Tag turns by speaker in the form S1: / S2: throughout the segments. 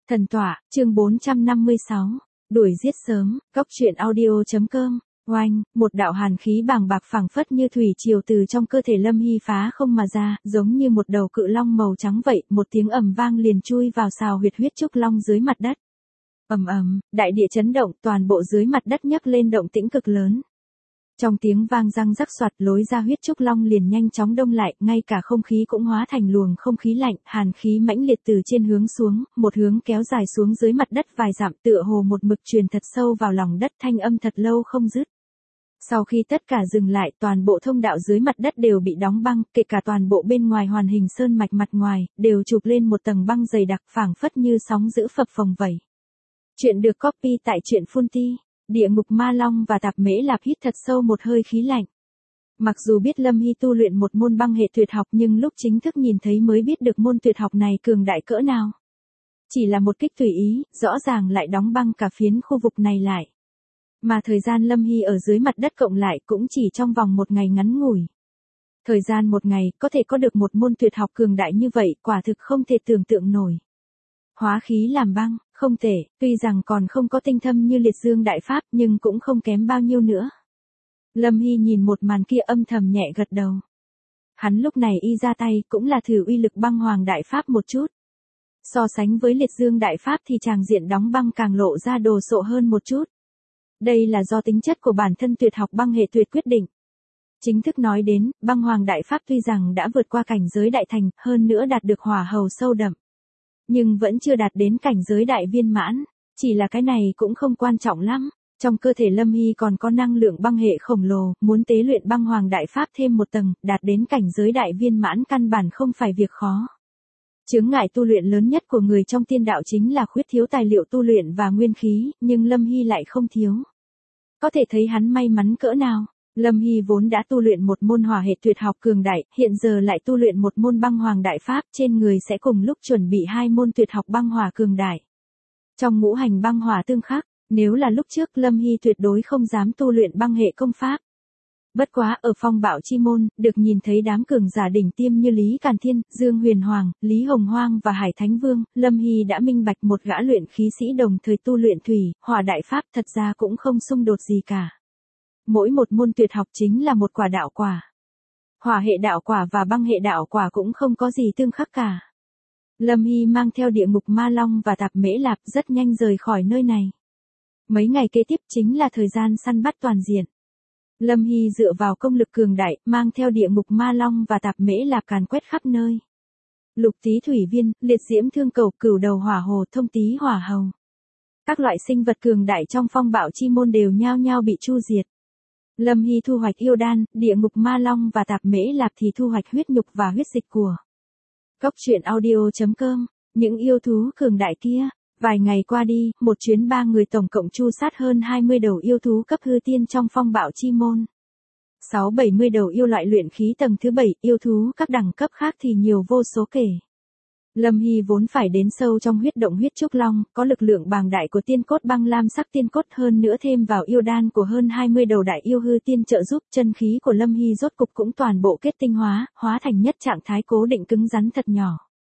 S1: Thần tọa, chương 456. Đuổi giết sớm, góc truyện audio.com. Oanh, một đạo hàn khí bàng bạc phảng phất như thủy triều từ trong cơ thể Lâm Hy phá không mà ra, giống như một đầu cự long màu trắng vậy, một tiếng ầm vang liền chui vào sào huyệt huyết trúc long dưới mặt đất. Ầm ầm, đại địa chấn động, toàn bộ dưới mặt đất nhấc lên động tĩnh cực lớn. Trong tiếng vang răng rắc xoạt, lối ra huyết trúc long liền nhanh chóng đông lại, ngay cả không khí cũng hóa thành luồng không khí lạnh, hàn khí mãnh liệt từ trên hướng xuống, một hướng kéo dài xuống dưới mặt đất vài dặm, tựa hồ một mực truyền thật sâu vào lòng đất, thanh âm thật lâu không dứt. Sau khi tất cả dừng lại, toàn bộ thông đạo dưới mặt đất đều bị đóng băng, kể cả toàn bộ bên ngoài hoàn hình sơn mạch mặt ngoài, đều chụp lên một tầng băng dày đặc phảng phất như sóng dữ phập phồng vậy. Chuyện được copy tại truyện Phun Ti. Địa ngục ma long và Tạp Mễ Lạp hít thật sâu một hơi khí lạnh. Mặc dù biết Lâm Hy tu luyện một môn băng hệ tuyệt học nhưng lúc chính thức nhìn thấy mới biết được môn tuyệt học này cường đại cỡ nào. Chỉ là một kích tùy ý, rõ ràng lại đóng băng cả phiến khu vực này lại. Mà thời gian Lâm Hy ở dưới mặt đất cộng lại cũng chỉ trong vòng một ngày ngắn ngủi. Thời gian một ngày có thể có được một môn tuyệt học cường đại như vậy quả thực không thể tưởng tượng nổi. Hóa khí làm băng, không thể, tuy rằng còn không có tinh thâm như liệt dương đại pháp nhưng cũng không kém bao nhiêu nữa. Lâm Hy nhìn một màn kia âm thầm nhẹ gật đầu. Hắn lúc này y ra tay cũng là thử uy lực băng hoàng đại pháp một chút. So sánh với liệt dương đại pháp thì tràng diện đóng băng càng lộ ra đồ sộ hơn một chút. Đây là do tính chất của bản thân tuyệt học băng hệ tuyệt quyết định. Chính thức nói đến, băng hoàng đại pháp tuy rằng đã vượt qua cảnh giới đại thành, hơn nữa đạt được hỏa hầu sâu đậm. Nhưng vẫn chưa đạt đến cảnh giới đại viên mãn, chỉ là cái này cũng không quan trọng lắm. Trong cơ thể Lâm Hy còn có năng lượng băng hệ khổng lồ, muốn tế luyện băng hoàng đại pháp thêm một tầng, đạt đến cảnh giới đại viên mãn căn bản không phải việc khó. Chướng ngại tu luyện lớn nhất của người trong tiên đạo chính là khuyết thiếu tài liệu tu luyện và nguyên khí, nhưng Lâm Hy lại không thiếu. Có thể thấy hắn may mắn cỡ nào. Lâm Hy vốn đã tu luyện một môn hỏa hệ tuyệt học cường đại, hiện giờ lại tu luyện một môn băng hoàng đại pháp, trên người sẽ cùng lúc chuẩn bị hai môn tuyệt học băng hỏa cường đại. Trong ngũ hành băng hỏa tương khắc, nếu là lúc trước Lâm Hy tuyệt đối không dám tu luyện băng hệ công pháp. Bất quá ở phong bạo chi môn, được nhìn thấy đám cường giả đỉnh tiêm như Lý Càn Thiên, Dương Huyền Hoàng, Lý Hồng Hoang và Hải Thánh Vương, Lâm Hy đã minh bạch một gã luyện khí sĩ đồng thời tu luyện thủy, hỏa đại pháp thật ra cũng không xung đột gì cả. Mỗi một môn tuyệt học chính là một quả đạo quả. Hỏa hệ đạo quả và băng hệ đạo quả cũng không có gì tương khắc cả. Lâm Hy mang theo địa ngục ma long và Tạp Mễ Lạp rất nhanh rời khỏi nơi này. Mấy ngày kế tiếp chính là thời gian săn bắt toàn diện. Lâm Hy dựa vào công lực cường đại, mang theo địa ngục ma long và Tạp Mễ Lạp càn quét khắp nơi. Lục tí thủy viên, liệt diễm thương cầu, cửu đầu hỏa hồ, thông tí hỏa hầu. Các loại sinh vật cường đại trong phong bạo chi môn đều nhao nhao bị chu diệt. Lâm Hy thu hoạch yêu đan, địa ngục ma long và Tạp Mễ Lạp thì thu hoạch huyết nhục và huyết dịch của. Góc truyện audio.com. Những yêu thú cường đại kia. Vài ngày qua đi, một chuyến 3 người tổng cộng chu sát hơn 20 đầu yêu thú cấp hư tiên trong phong bạo chi môn. 6-70 đầu yêu loại luyện khí tầng thứ 7, yêu thú các đẳng cấp khác thì nhiều vô số kể. Lâm Hy vốn phải đến sâu trong huyết động huyết trúc long, có lực lượng bàng đại của tiên cốt băng lam sắc tiên cốt hơn nữa thêm vào yêu đan của hơn 20 đầu đại yêu hư tiên trợ giúp, chân khí của Lâm Hy rốt cục cũng toàn bộ kết tinh hóa, hóa thành nhất trạng thái cố định cứng rắn thật nhỏ.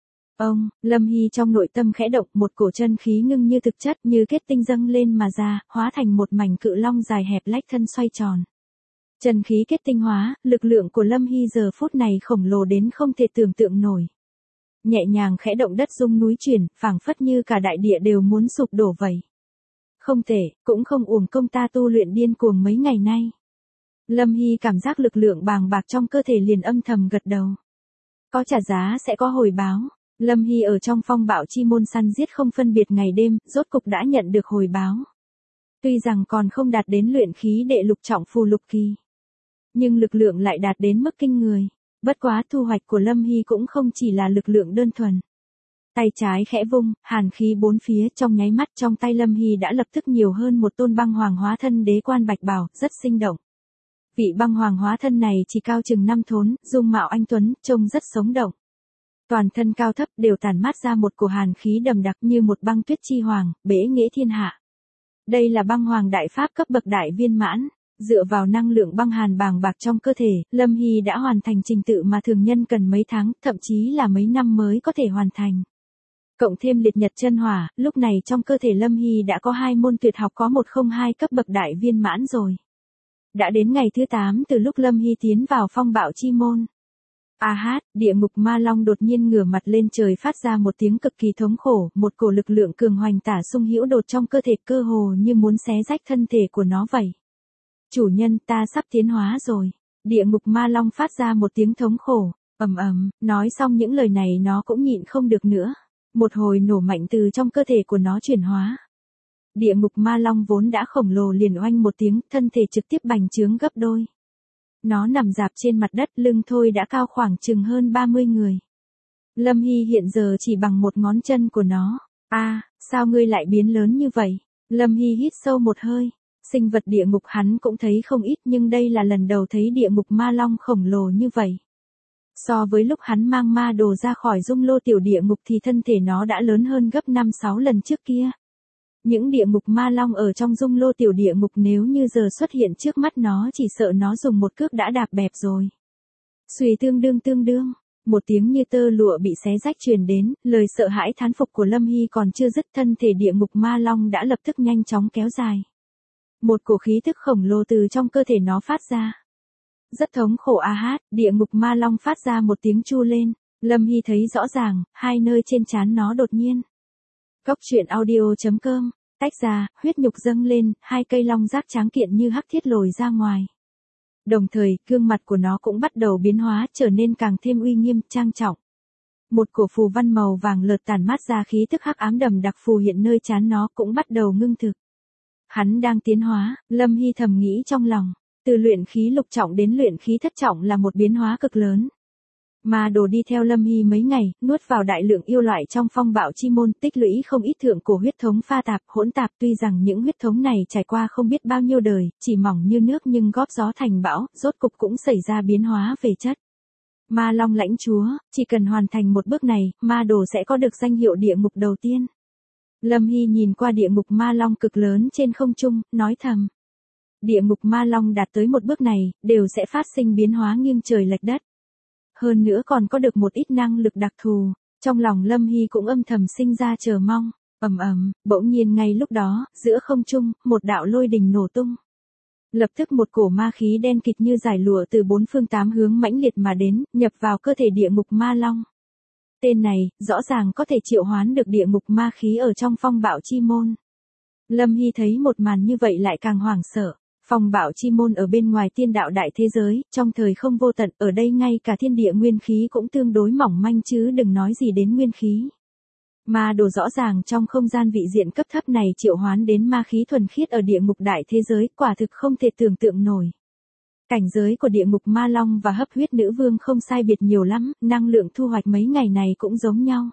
S1: Lâm Hy trong nội tâm khẽ động, một cổ chân khí ngưng như thực chất như kết tinh dâng lên mà ra, hóa thành một mảnh cự long dài hẹp lách thân xoay tròn. Chân khí kết tinh hóa, lực lượng của Lâm Hy giờ phút này khổng lồ đến không thể tưởng tượng nổi. Nhẹ nhàng khẽ động đất rung núi chuyển, phảng phất như cả đại địa đều muốn sụp đổ vậy. Không thể, cũng không uổng công ta tu luyện điên cuồng mấy ngày nay. Lâm Hy cảm giác lực lượng bàng bạc trong cơ thể liền âm thầm gật đầu. Có trả giá sẽ có hồi báo. Lâm Hy ở trong phong bạo chi môn săn giết không phân biệt ngày đêm, rốt cục đã nhận được hồi báo. Tuy rằng còn không đạt đến luyện khí đệ lục trọng phù lục kỳ, nhưng lực lượng lại đạt đến mức kinh người. Bất quá thu hoạch của Lâm Hy cũng không chỉ là lực lượng đơn thuần. Tay trái khẽ vung, hàn khí bốn phía, trong nháy mắt trong tay Lâm Hy đã lập tức nhiều hơn một tôn băng hoàng hóa thân đế quan bạch bào, rất sinh động. Vị băng hoàng hóa thân này chỉ cao chừng 5 thốn, dung mạo anh tuấn, trông rất sống động. Toàn thân cao thấp đều tản mát ra một cổ hàn khí đậm đặc như một băng tuyết chi hoàng, bế nghĩa thiên hạ. Đây là băng hoàng đại pháp cấp bậc đại viên mãn. Dựa vào năng lượng băng hàn bàng bạc trong cơ thể, Lâm Hy đã hoàn thành trình tự mà thường nhân cần mấy tháng, thậm chí là mấy năm mới có thể hoàn thành. Cộng thêm liệt nhật chân hỏa, lúc này trong cơ thể Lâm Hy đã có 2 môn tuyệt học có 102 cấp bậc đại viên mãn rồi. Đã đến ngày thứ 8 từ lúc Lâm Hy tiến vào phong bạo chi môn. Địa ngục ma long đột nhiên ngửa mặt lên trời phát ra một tiếng cực kỳ thống khổ, một cổ lực lượng cường hoành tả xung hữu đột trong cơ thể cơ hồ như muốn xé rách thân thể của nó vậy. Chủ nhân, ta sắp tiến hóa rồi. Địa ngục ma long phát ra một tiếng thống khổ, nói xong những lời này nó cũng nhịn không được nữa. Một hồi nổ mạnh từ trong cơ thể của nó chuyển hóa. Địa ngục ma long vốn đã khổng lồ liền oanh một tiếng, thân thể trực tiếp bành trướng gấp đôi. Nó nằm rạp trên mặt đất, lưng thôi đã cao khoảng chừng hơn 30 người. Lâm Hy hiện giờ chỉ bằng một ngón chân của nó. Sao ngươi lại biến lớn như vậy? Lâm Hy hít sâu một hơi. Sinh vật địa ngục hắn cũng thấy không ít nhưng đây là lần đầu thấy địa ngục ma long khổng lồ như vậy. So với lúc hắn mang ma đồ ra khỏi dung lô tiểu địa ngục thì thân thể nó đã lớn hơn gấp 5-6 lần trước kia. Những địa ngục ma long ở trong dung lô tiểu địa ngục nếu như giờ xuất hiện trước mắt nó chỉ sợ nó dùng một cước đã đạp bẹp rồi. Xuy tương đương, một tiếng như tơ lụa bị xé rách truyền đến, lời sợ hãi thán phục của Lâm Hy còn chưa dứt, thân thể địa ngục ma long đã lập tức nhanh chóng kéo dài. Một cổ khí thức khổng lồ từ trong cơ thể nó phát ra. Rất thống khổ địa ngục ma long phát ra một tiếng chu lên, Lâm Hy thấy rõ ràng, 2 nơi trên trán nó đột nhiên. Cốc truyện audio.com, tách ra, huyết nhục dâng lên, 2 cây long giác tráng kiện như hắc thiết lồi ra ngoài. Đồng thời, gương mặt của nó cũng bắt đầu biến hóa, trở nên càng thêm uy nghiêm, trang trọng. Một cổ phù văn màu vàng lợt tản mát ra khí tức hắc ám đầm đặc phù hiện nơi trán nó cũng bắt đầu ngưng thực. Hắn đang tiến hóa, Lâm Hy thầm nghĩ trong lòng. Từ luyện khí lục trọng đến luyện khí thất trọng là một biến hóa cực lớn. Ma đồ đi theo Lâm Hy mấy ngày, nuốt vào đại lượng yêu loại trong phong bạo chi môn, tích lũy không ít thượng cổ huyết thống pha tạp, hỗn tạp, tuy rằng những huyết thống này trải qua không biết bao nhiêu đời, chỉ mỏng như nước nhưng góp gió thành bão, rốt cục cũng xảy ra biến hóa về chất. Ma Long lãnh chúa, chỉ cần hoàn thành một bước này, ma đồ sẽ có được danh hiệu địa ngục đầu tiên. Lâm Hy nhìn qua địa ngục ma long cực lớn trên không trung, nói thầm. Địa ngục ma long đạt tới một bước này, đều sẽ phát sinh biến hóa nghiêng trời lệch đất. Hơn nữa còn có được một ít năng lực đặc thù, trong lòng Lâm Hy cũng âm thầm sinh ra chờ mong. Bỗng nhiên ngay lúc đó, giữa không trung, một đạo lôi đình nổ tung. Lập tức một cổ ma khí đen kịt như giải lụa từ 4 phương 8 hướng mãnh liệt mà đến, nhập vào cơ thể địa ngục ma long. Tên này, rõ ràng có thể triệu hoán được địa ngục ma khí ở trong phong bạo chi môn. Lâm Hy thấy một màn như vậy lại càng hoảng sợ. Phong bạo chi môn ở bên ngoài tiên đạo đại thế giới, trong thời không vô tận, ở đây ngay cả thiên địa nguyên khí cũng tương đối mỏng manh chứ đừng nói gì đến nguyên khí. Ma đồ rõ ràng trong không gian vị diện cấp thấp này triệu hoán đến ma khí thuần khiết ở địa ngục đại thế giới, quả thực không thể tưởng tượng nổi. Cảnh giới của địa ngục ma long và hấp huyết nữ vương không sai biệt nhiều lắm, năng lượng thu hoạch mấy ngày này cũng giống nhau.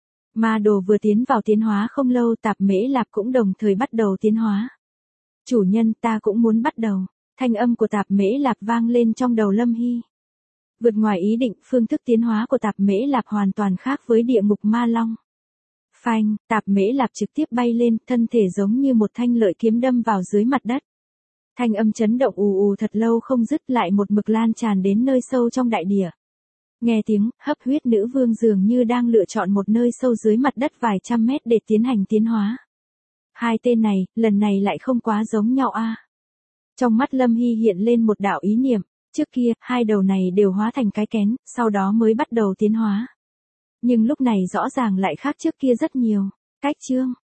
S1: Ma đồ vừa tiến vào tiến hóa không lâu, Tạp Mễ Lạp cũng đồng thời bắt đầu tiến hóa. Chủ nhân, ta cũng muốn bắt đầu. Thanh âm của Tạp Mễ Lạp vang lên trong đầu Lâm Hy. Vượt ngoài ý định, phương thức tiến hóa của Tạp Mễ Lạp hoàn toàn khác với địa ngục ma long. Phanh, Tạp Mễ Lạp trực tiếp bay lên, thân thể giống như một thanh lợi kiếm đâm vào dưới mặt đất. Thanh âm chấn động ù ù thật lâu không dứt, lại một mực lan tràn đến nơi sâu trong đại địa. Nghe tiếng, hấp huyết nữ vương dường như đang lựa chọn một nơi sâu dưới mặt đất vài trăm mét để tiến hành tiến hóa. Hai tên này, lần này lại không quá giống nhau Trong mắt Lâm Hy hiện lên một đạo ý niệm, trước kia, hai đầu này đều hóa thành cái kén, sau đó mới bắt đầu tiến hóa. Nhưng lúc này rõ ràng lại khác trước kia rất nhiều. Cách chương